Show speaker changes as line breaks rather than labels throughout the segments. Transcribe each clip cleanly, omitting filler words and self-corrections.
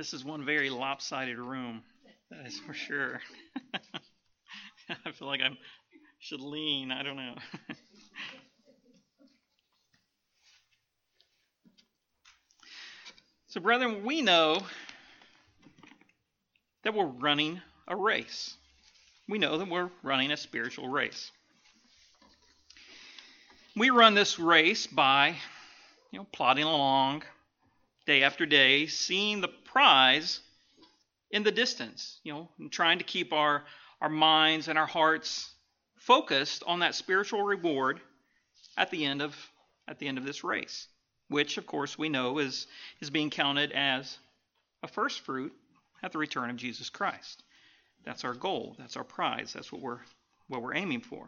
This is one very lopsided room, that is for sure. I feel like I should lean. I don't know. So, brethren, we know that we're running a race. We know that we're running a spiritual race. We run this race by, plodding along day after day, seeing the prize in the distance, and trying to keep our minds and our hearts focused on that spiritual reward at the end of this race, which, of course, we know is being counted as a first fruit at the return of Jesus Christ. That's our goal. That's our prize. That's what we're aiming for.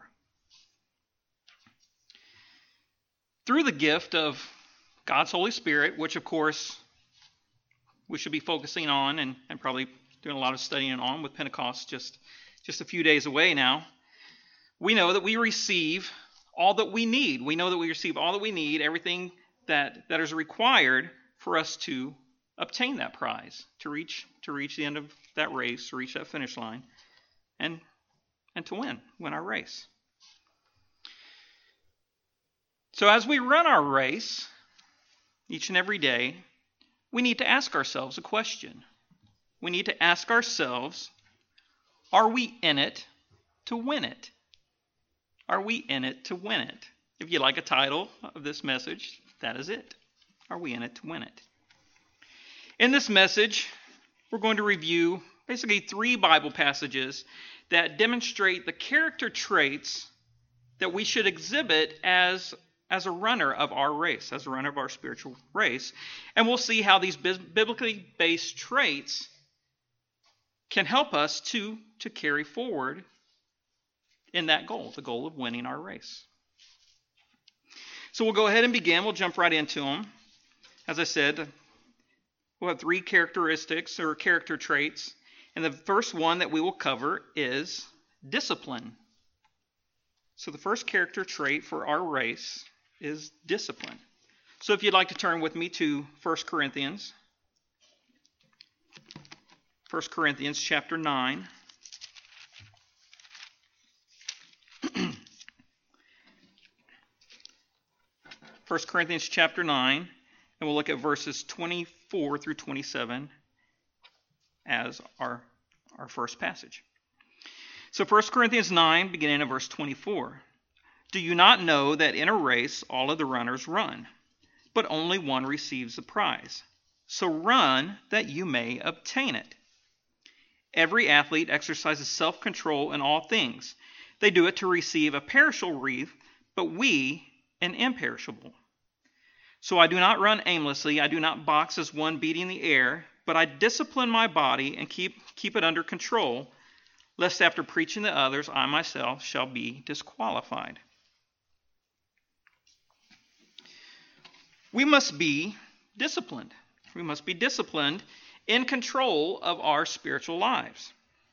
Through the gift of God's Holy Spirit, which, of course, we should be focusing on and probably doing a lot of studying on with Pentecost just a few days away now, we know that we receive all that we need. We know that we receive all that we need, everything that is required for us to obtain that prize, to reach the end of that race, to reach that finish line, and to win our race. So as we run our race each and every day, we need to ask ourselves a question. We need to ask ourselves, are we in it to win it? Are we in it to win it? If you like a title of this message, that is it. Are we in it to win it? In this message, we're going to review basically 3 Bible passages that demonstrate the character traits that we should exhibit as a runner of our race, as a runner of our spiritual race. And we'll see how these biblically based traits can help us to carry forward in that goal, the goal of winning our race. So we'll go ahead and begin. We'll jump right into them. As I said, we'll have 3 characteristics or character traits. And the first one that we will cover is discipline. So the first character trait for our race is discipline. So if you'd like to turn with me to 1 Corinthians. 1 Corinthians chapter 9. 1 Corinthians chapter 9, and we'll look at verses 24 through 27 as our first passage. So 1 Corinthians 9, beginning at verse 24. Do you not know that in a race all of the runners run, but only one receives the prize? So run that you may obtain it. Every athlete exercises self-control in all things. They do it to receive a perishable wreath, but we an imperishable. So I do not run aimlessly. I do not box as one beating the air, but I discipline my body and keep it under control, lest after preaching to others, I myself shall be disqualified. We must be disciplined. We must be disciplined in control of our spiritual lives.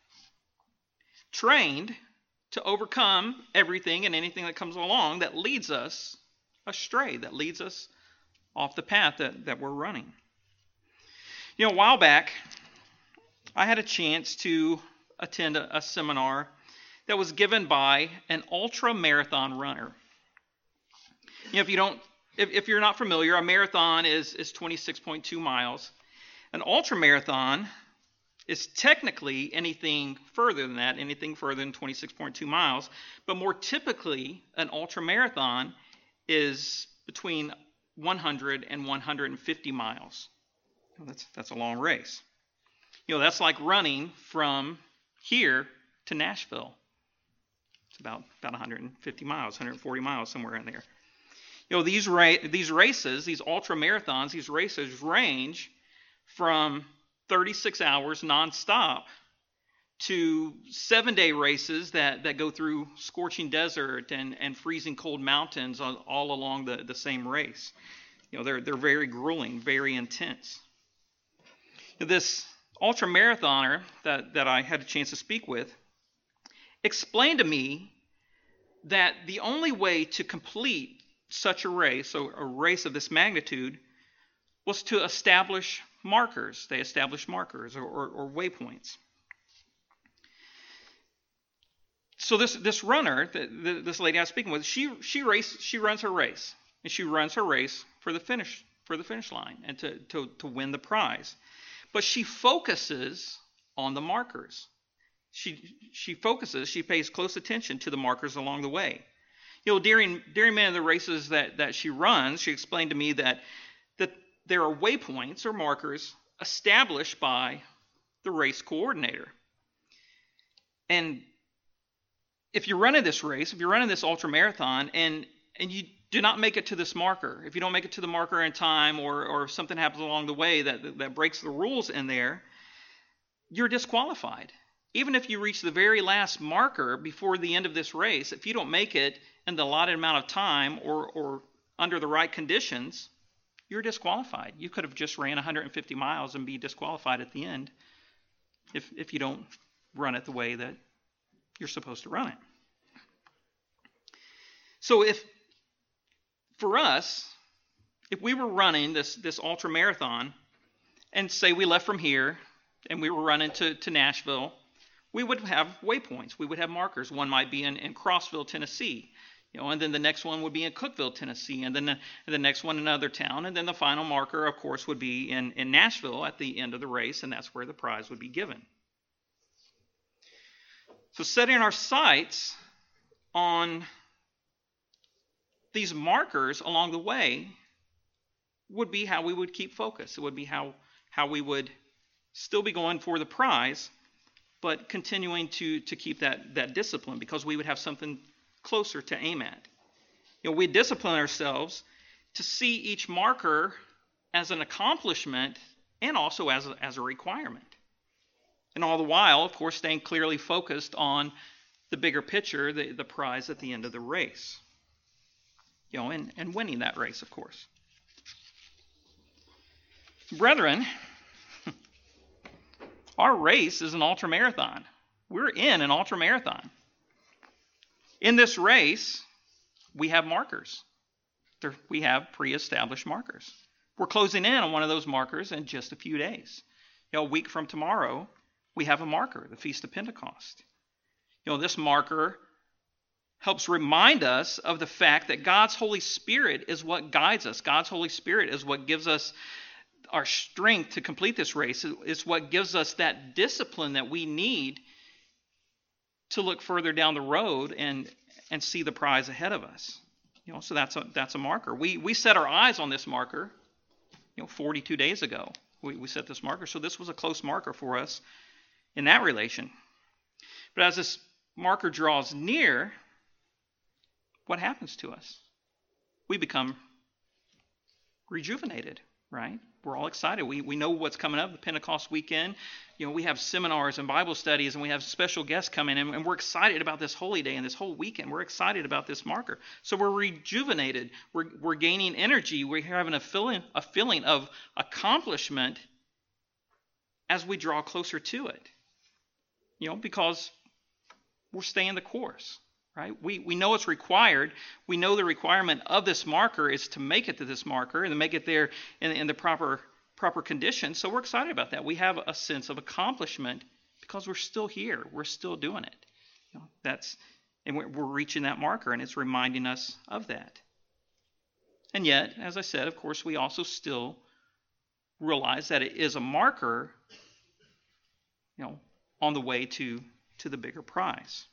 Trained to overcome everything and anything that comes along that leads us astray, that leads us off the path that we're running. A while back, I had a chance to attend a seminar that was given by an ultra marathon runner. If you're not familiar, a marathon is 26.2 miles. An ultra marathon is technically anything further than that, anything further than 26.2 miles. But more typically, an ultra marathon is between 100 and 150 miles. That's a long race. That's like running from here to Nashville. It's about 150 miles, 140 miles, somewhere in there. These races, these ultra marathons, these races range from 36 hours nonstop to 7-day races that go through scorching desert and freezing cold mountains all along the same race. They're very grueling, very intense. This ultra marathoner that I had a chance to speak with explained to me that the only way to complete such a race, so a race of this magnitude, was to establish markers. They establish markers or waypoints. So this runner, this lady I was speaking with, she runs her race, and she runs her race for the finish line and to win the prize. But she focuses on the markers. She pays close attention to the markers along the way. During many of the races that she runs, she explained to me that there are waypoints or markers established by the race coordinator. And if you're running this race, if you're running this ultramarathon, and you do not make it to this marker, if you don't make it to the marker in time, or if something happens along the way that breaks the rules in there, you're disqualified. Even if you reach the very last marker before the end of this race, if you don't make it in the allotted amount of time or under the right conditions, you're disqualified. You could have just ran 150 miles and be disqualified at the end if you don't run it the way that you're supposed to run it. So for us, if we were running this ultra marathon, and say we left from here and we were running to Nashville, we would have waypoints. We would have markers. One might be in Crossville, Tennessee, and then the next one would be in Cookeville, Tennessee, and then the next one in another town, and then the final marker, of course, would be in Nashville at the end of the race, and that's where the prize would be given. So setting our sights on these markers along the way would be how we would keep focus. It would be how we would still be going for the prize, but continuing to keep that discipline, because we would have something closer to aim at. We discipline ourselves to see each marker as an accomplishment and also as a requirement. And all the while, of course, staying clearly focused on the bigger picture, the prize at the end of the race. And winning that race, of course. Brethren, our race is an ultramarathon. We're in an ultramarathon. In this race, we have markers. We have pre-established markers. We're closing in on one of those markers in just a few days. A week from tomorrow, we have a marker, the Feast of Pentecost. This marker helps remind us of the fact that God's Holy Spirit is what guides us. God's Holy Spirit is what gives us our strength to complete this race. It's what gives us that discipline that we need to look further down the road and see the prize ahead of us. So that's a marker. We set our eyes on this marker 42 days ago. We set this marker. So this was a close marker for us in that relation. But as this marker draws near, what happens to us? We become rejuvenated, right? We're all excited. We know what's coming up, the Pentecost weekend. We have seminars and Bible studies, and we have special guests coming in, and we're excited about this holy day and this whole weekend. We're excited about this marker. So we're rejuvenated. We're gaining energy. We're having a feeling of accomplishment as we draw closer to it. Because we're staying the course, right? We know it's required. We know the requirement of this marker is to make it to this marker and to make it there in the proper conditions. So we're excited about that. We have a sense of accomplishment because we're still here. We're still doing it. And we're reaching that marker, and it's reminding us of that. And yet, as I said, of course, we also still realize that it is a marker, on the way to the bigger prize.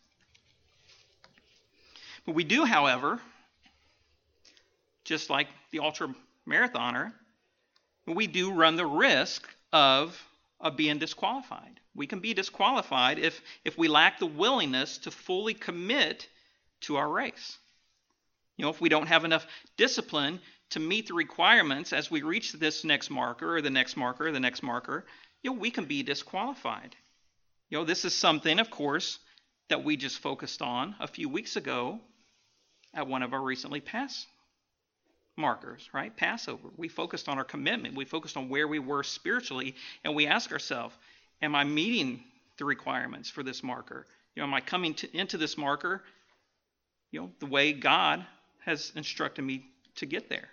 But we do, however, just like the ultra marathoner, we do run the risk of being disqualified. We can be disqualified if we lack the willingness to fully commit to our race. If we don't have enough discipline to meet the requirements as we reach this next marker or the next marker or the next marker, we can be disqualified. This is something, of course, that we just focused on a few weeks ago at one of our recently passed markers, right? Passover. We focused on our commitment. We focused on where we were spiritually, and we asked ourselves, am I meeting the requirements for this marker? Am I coming into this marker, the way God has instructed me to get there?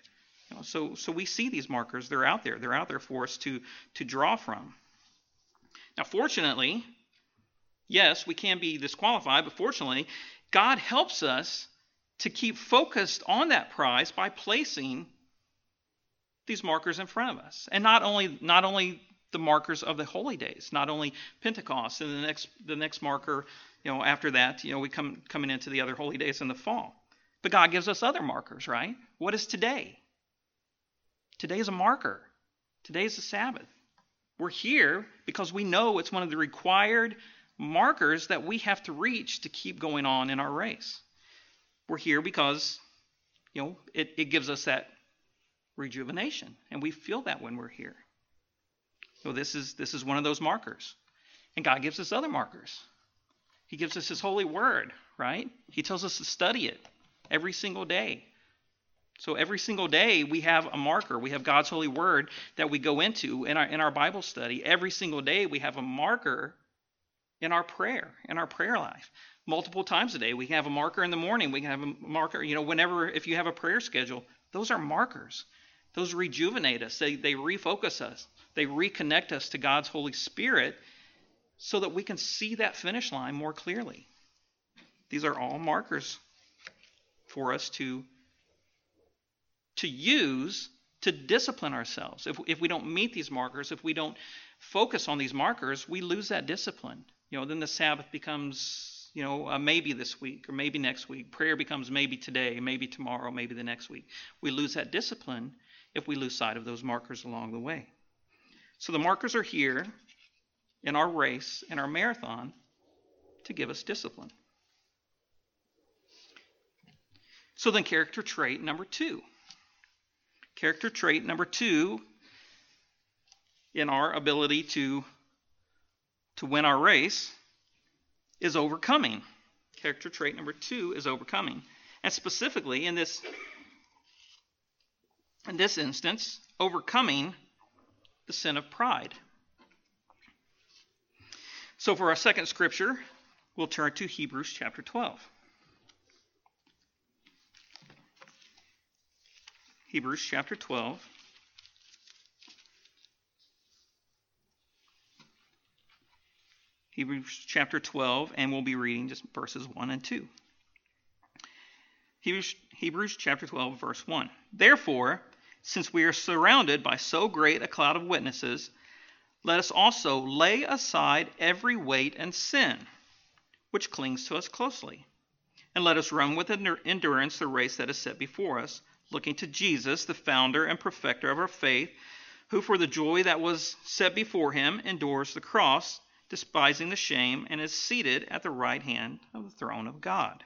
So we see these markers. They're out there. They're out there for us to draw from. Now, fortunately, yes, we can be disqualified, but fortunately, God helps us to keep focused on that prize by placing these markers in front of us. And not only the markers of the holy days, not only Pentecost and the next marker, after that, we coming into the other holy days in the fall. But God gives us other markers, right? What is today? Today is a marker. Today is the Sabbath. We're here because we know it's one of the required markers that we have to reach to keep going on in our race. We're here because, it gives us that rejuvenation, and we feel that when we're here. So this is one of those markers. And God gives us other markers. He gives us His holy word, right? He tells us to study it every single day. So every single day we have a marker. We have God's holy word that we go into in our Bible study. Every single day we have a marker in our prayer life. Multiple times a day. We have a marker in the morning. We can have a marker, whenever, if you have a prayer schedule, those are markers. Those rejuvenate us. They refocus us. They reconnect us to God's Holy Spirit so that we can see that finish line more clearly. These are all markers for us to use to discipline ourselves. If we don't meet these markers, if we don't focus on these markers, we lose that discipline. Then the Sabbath becomes, maybe this week or maybe next week. Prayer becomes maybe today, maybe tomorrow, maybe the next week. We lose that discipline if we lose sight of those markers along the way. So the markers are here in our race, in our marathon, to give us discipline. So then character trait number 2. Character trait number 2 in our ability to win our race is overcoming. Character trait number 2 is overcoming. And specifically in this instance, overcoming the sin of pride. So for our second scripture, we'll turn to Hebrews chapter 12. Hebrews chapter 12. Hebrews chapter 12, and we'll be reading just verses 1 and 2. Hebrews chapter 12, verse 1. Therefore, since we are surrounded by so great a cloud of witnesses, let us also lay aside every weight and sin, which clings to us closely. And let us run with endurance the race that is set before us, looking to Jesus, the founder and perfecter of our faith, who for the joy that was set before him endures the cross, despising the shame, and is seated at the right hand of the throne of God.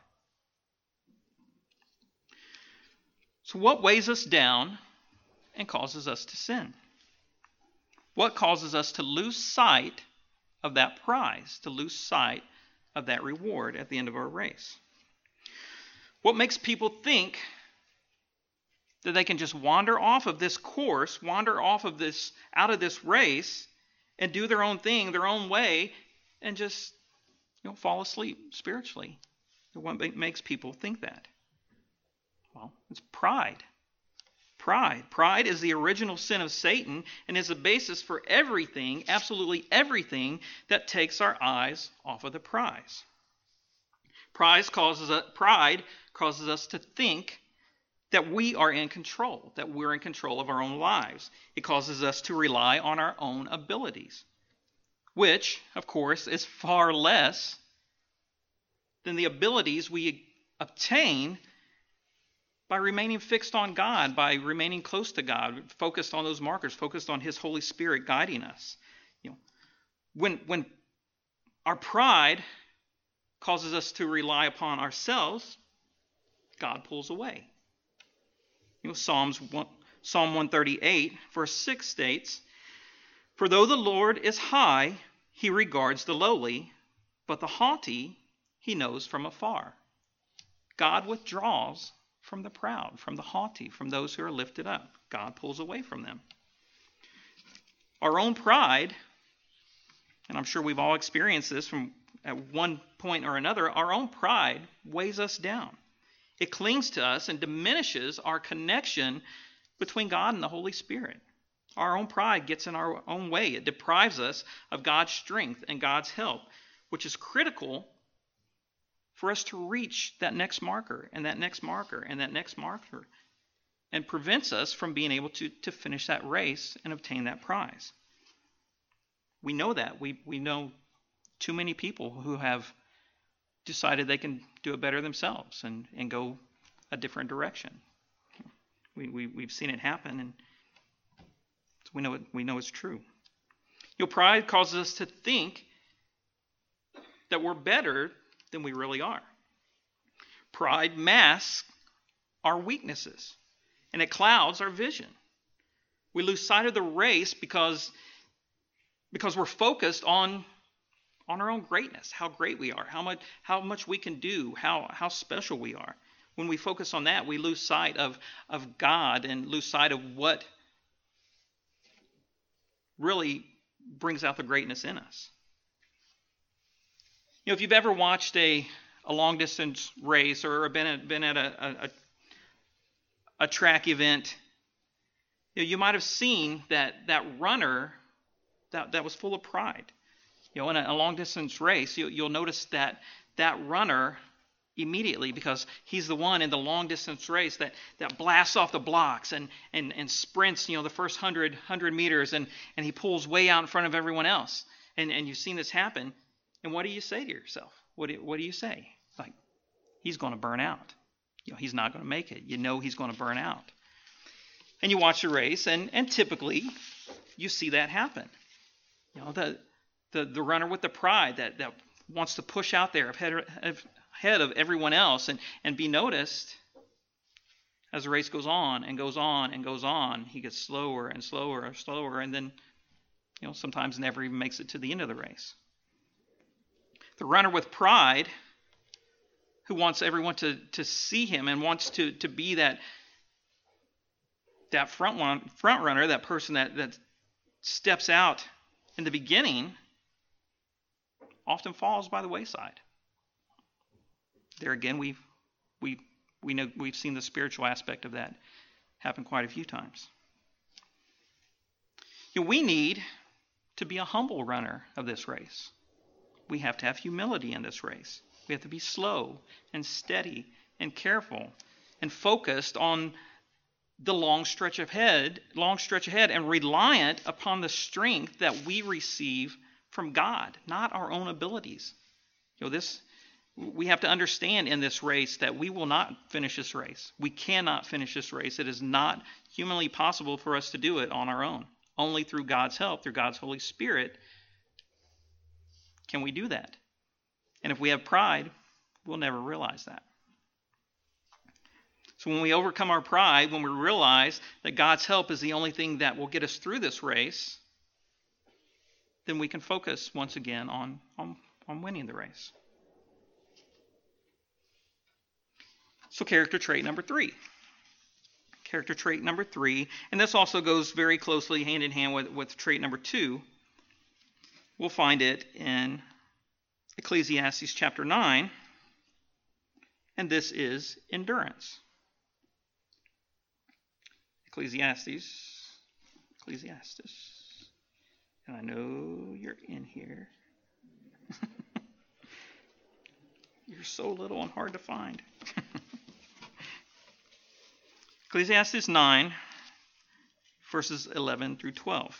So what weighs us down and causes us to sin? What causes us to lose sight of that prize, to lose sight of that reward at the end of our race? What makes people think that they can just wander off of this course, wander off of this, out of this race, and do their own thing, their own way, and just fall asleep spiritually? What makes people think that? Well, it's pride. Pride is the original sin of Satan and is the basis for everything, absolutely everything, that takes our eyes off of the prize. Pride causes us to think that we are in control, that we're in control of our own lives. It causes us to rely on our own abilities, which, of course, is far less than the abilities we obtain by remaining fixed on God, by remaining close to God, focused on those markers, focused on His Holy Spirit guiding us. When our pride causes us to rely upon ourselves, God pulls away. Psalm 138, verse 6 states, "For though the Lord is high, He regards the lowly, but the haughty He knows from afar." God withdraws from the proud, from the haughty, from those who are lifted up. God pulls away from them. Our own pride, and I'm sure we've all experienced this from at one point or another, our own pride weighs us down. It clings to us and diminishes our connection between God and the Holy Spirit. Our own pride gets in our own way. It deprives us of God's strength and God's help, which is critical for us to reach that next marker and that next marker and that next marker, and prevents us from being able to finish that race and obtain that prize. We know that. We know too many people who have decided they can do it better themselves and go a different direction. We've seen it happen, and so we know it's true. Pride causes us to think that we're better than we really are. Pride masks our weaknesses, and it clouds our vision. We lose sight of the race because we're focused on our own greatness, how great we are, how much we can do, how special we are. When we focus on that, we lose sight of God and lose sight of what really brings out the greatness in us. If you've ever watched a long distance race or been at a track event, you might have seen that runner that was full of pride. In a long distance race, you'll notice that runner immediately, because he's the one in the long distance race that blasts off the blocks and sprints the first 100 meters, and he pulls way out in front of everyone else. And you've seen this happen. And what do you say to yourself? What do you say? Like, he's going to burn out. He's not going to make it. He's going to burn out. And you watch the race, and typically you see that happen. The runner with the pride that wants to push out there ahead of everyone else and be noticed. As the race goes on and goes on and goes on, he gets slower and slower and slower, and then sometimes never even makes it to the end of the race. The runner with pride, who wants everyone to see him and wants to be that front runner, that person that steps out in the beginning, often falls by the wayside. There again, we know we've seen the spiritual aspect of that happen quite a few times. We need to be a humble runner of this race. We have to have humility in this race. We have to be slow and steady and careful and focused on the long stretch ahead, and reliant upon the strength that we receive from God, not our own abilities. We have to understand in this race that we will not finish this race. We cannot finish this race. It is not humanly possible for us to do it on our own. Only through God's help, through God's Holy Spirit, can we do that. And if we have pride, we'll never realize that. So when we overcome our pride, when we realize that God's help is the only thing that will get us through this race, then we can focus once again on winning the race. So character trait number 3. Character trait number 3, and this also goes very closely hand in hand with trait number 2. We'll find it in Ecclesiastes chapter 9, and this is endurance. Ecclesiastes, and I know you're in here. You're so little and hard to find. Ecclesiastes 9, verses 11 through 12.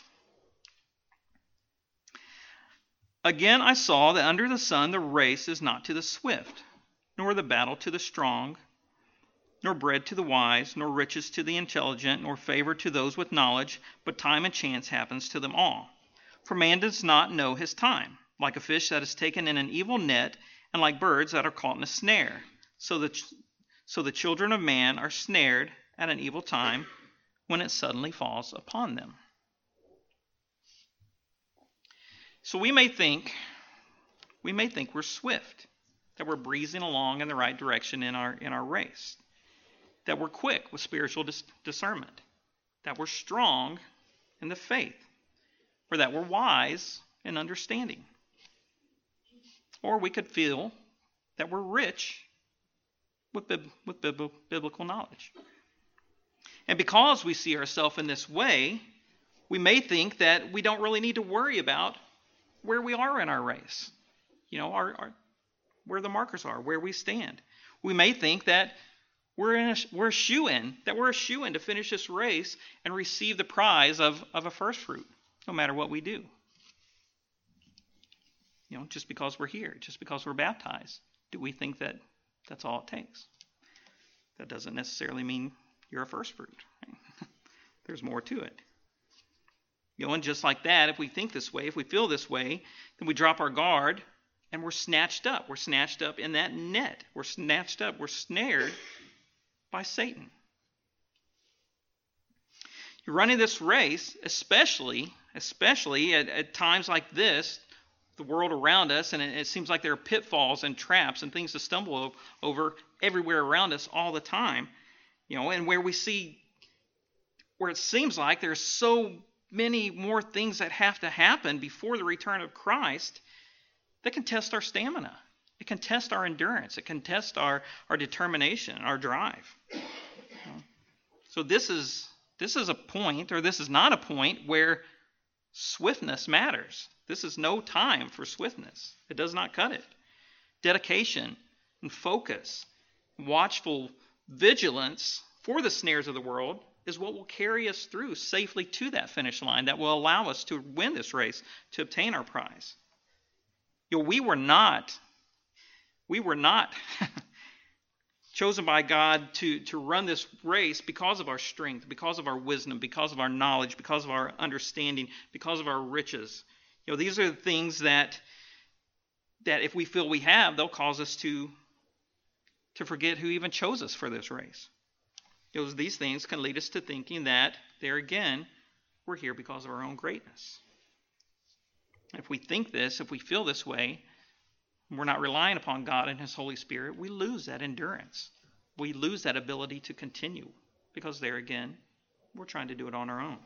Again I saw that under the sun the race is not to the swift, nor the battle to the strong, nor bread to the wise, nor riches to the intelligent, nor favor to those with knowledge, but time and chance happens to them all. For man does not know his time, like a fish that is taken in an evil net, and like birds that are caught in a snare. So the children of man are snared at an evil time, when it suddenly falls upon them. So we may think we're swift, that we're breezing along in the right direction in our race, that we're quick with spiritual discernment, that we're strong in the faith, or that we're wise in understanding. Or we could feel that we're rich with biblical knowledge. And because we see ourselves in this way, we may think that we don't really need to worry about where we are in our race. Where the markers are, where we stand. We may think that we're a shoe-in to finish this race and receive the prize of a first fruit, no matter what we do. Just because we're here, just because we're baptized, do we think that that's all it takes? That doesn't necessarily mean you're a first fruit. Right? There's more to it. And just like that, if we think this way, if we feel this way, then we drop our guard and we're snatched up. We're snatched up in that net. We're snatched up. We're snared by Satan. You're running this race, especially at times like this, the world around us, and it seems like there are pitfalls and traps and things to stumble over everywhere around us all the time. And where it seems like there's so many more things that have to happen before the return of Christ that can test our stamina. It can test our endurance. It can test our determination, our drive. So this is a point, or this is not a point where swiftness matters. This is no time for swiftness. It does not cut it. Dedication and focus, watchful vigilance for the snares of the world is what will carry us through safely to that finish line, that will allow us to win this race, to obtain our prize. We were not chosen by God to run this race because of our strength, because of our wisdom, because of our knowledge, because of our understanding, because of our riches. These are the things that if we feel we have, they'll cause us to forget who even chose us for this race. These things can lead us to thinking that, there again, we're here because of our own greatness. If we think this, if we feel this way, we're not relying upon God and His Holy Spirit, we lose that endurance. We lose that ability to continue, because there again, we're trying to do it on our own.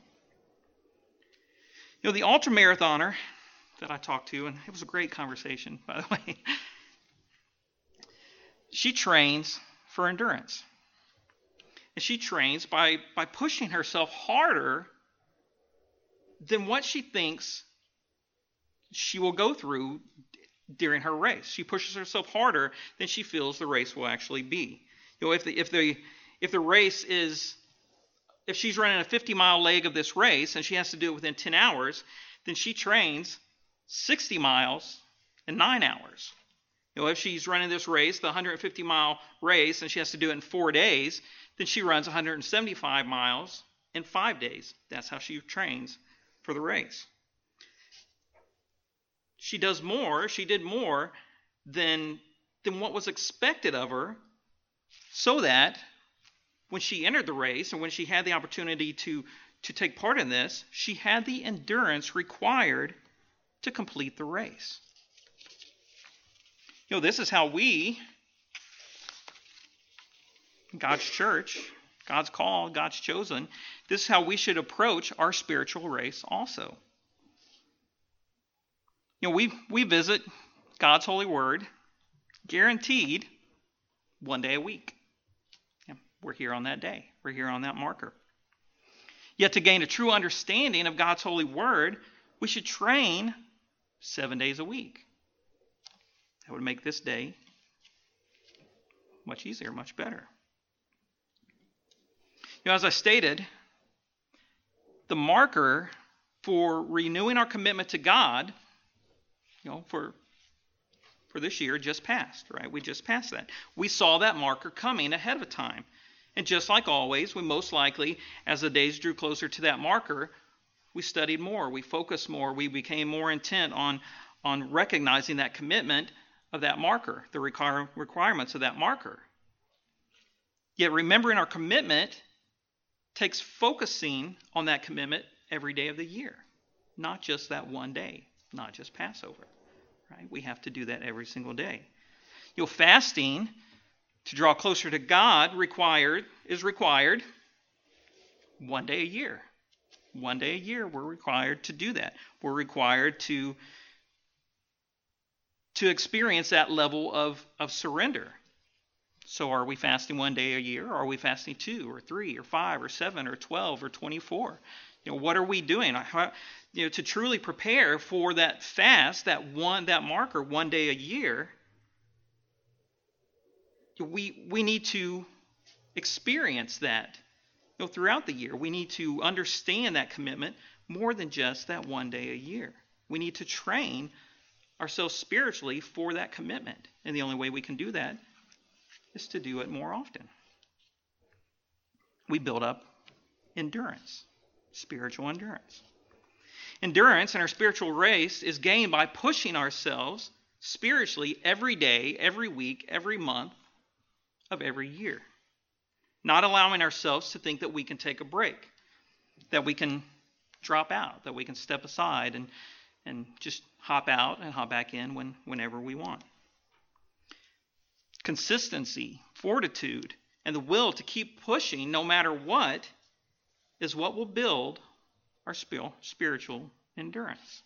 The ultramarathoner that I talked to, and it was a great conversation, by the way, she trains for endurance. And she trains by pushing herself harder than what she thinks she will go through during her race. She pushes herself harder than she feels the race will actually be. If the race is, if she's running a 50-mile leg of this race and she has to do it within 10 hours, then she trains 60 miles in 9 hours. If she's running this race, the 150-mile race, and she has to do it in 4 days, then she runs 175 miles in 5 days. That's how she trains for the race. She did more than what was expected of her, so that when she entered the race and when she had the opportunity to take part in this, she had the endurance required to complete the race. This is how we, God's church, God's called, God's chosen, this is how we should approach our spiritual race also. We visit God's holy word, guaranteed, 1 day a week. We're here on that day. We're here on that marker. Yet to gain a true understanding of God's holy word, we should train 7 days a week. That would make this day much easier, much better. As I stated, the marker for renewing our commitment to God, for this year just passed, right? We just passed that. We saw that marker coming ahead of time. And just like always, we most likely, as the days drew closer to that marker, we studied more, we focused more, we became more intent on recognizing that commitment of that marker, the requirements of that marker. Yet remembering our commitment takes focusing on that commitment every day of the year, not just that one day, not just Passover. Right? We have to do that every single day. Fasting to draw closer to God is required 1 day a year. 1 day a year we're required to do that. We're required to experience that level of surrender. So are we fasting 1 day a year? Or are we fasting 2 or 3 or 5 or 7 or 12 or 24? What are we doing? To truly prepare for that fast, that marker 1 day a year, we need to experience that throughout the year. We need to understand that commitment more than just that 1 day a year. We need to train ourselves spiritually for that commitment. And the only way we can do that is to do it more often. We build up endurance, spiritual endurance. Endurance in our spiritual race is gained by pushing ourselves spiritually every day, every week, every month of every year. Not allowing ourselves to think that we can take a break, that we can drop out, that we can step aside and just hop out and hop back in whenever we want. Consistency, fortitude, and the will to keep pushing no matter what is what will build our spiritual endurance.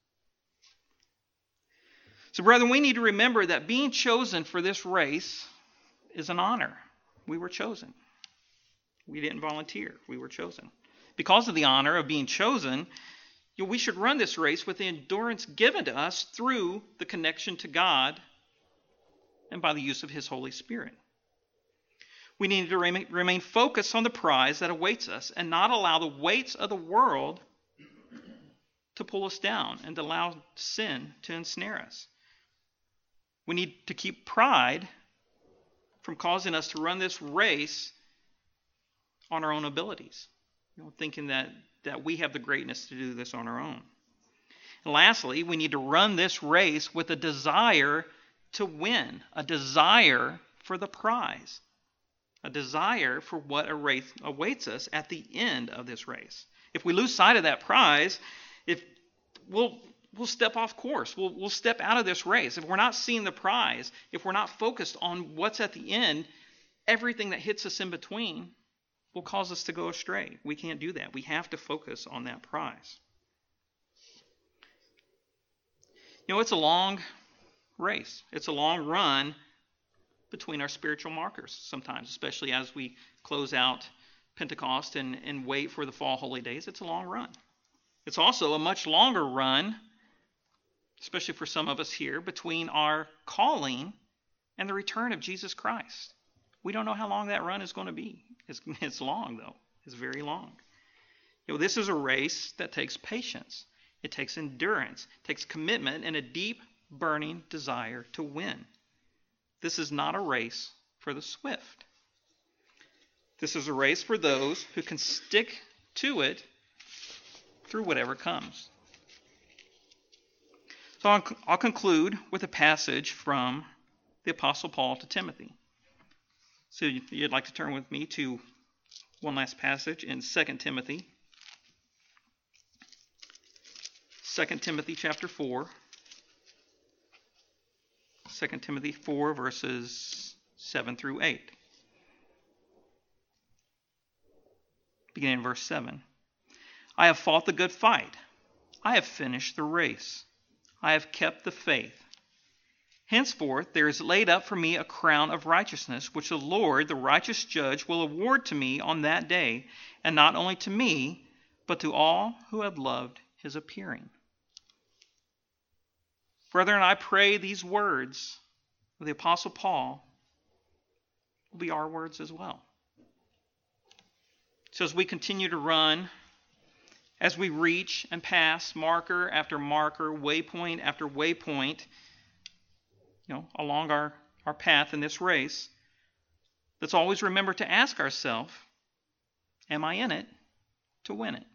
So, brethren, we need to remember that being chosen for this race is an honor. We were chosen. We didn't volunteer. We were chosen. Because of the honor of being chosen, we should run this race with the endurance given to us through the connection to God and by the use of His Holy Spirit. We need to remain focused on the prize that awaits us and not allow the weights of the world to pull us down and allow sin to ensnare us. We need to keep pride from causing us to run this race on our own abilities, thinking that we have the greatness to do this on our own. And lastly, we need to run this race with a desire to win, a desire for the prize, a desire for what awaits us at the end of this race. If we lose sight of that prize, we'll step off course. We'll step out of this race. If we're not seeing the prize, if we're not focused on what's at the end, everything that hits us in between will cause us to go astray. We can't do that. We have to focus on that prize. It's a long race. It's a long run between our spiritual markers sometimes, especially as we close out Pentecost and wait for the fall holy days. It's a long run. It's also a much longer run, especially for some of us here, between our calling and the return of Jesus Christ. We don't know how long that run is going to be. It's long, though. It's very long. This is a race that takes patience. It takes endurance. It takes commitment and a deep, burning desire to win. This is not a race for the swift. This is a race for those who can stick to it through whatever comes. So I'll conclude with a passage from the Apostle Paul to Timothy. So you'd like to turn with me to one last passage in 2 Timothy. 2 Timothy chapter 4. 2 Timothy 4 verses 7 through 8. Beginning in verse 7. I have fought the good fight. I have finished the race. I have kept the faith. Henceforth there is laid up for me a crown of righteousness, which the Lord, the righteous judge, will award to me on that day, and not only to me, but to all who have loved His appearing. Brethren, I pray these words of the Apostle Paul will be our words as well. So as we continue to run, as we reach and pass marker after marker, waypoint after waypoint, along our path in this race, let's always remember to ask ourselves, am I in it to win it?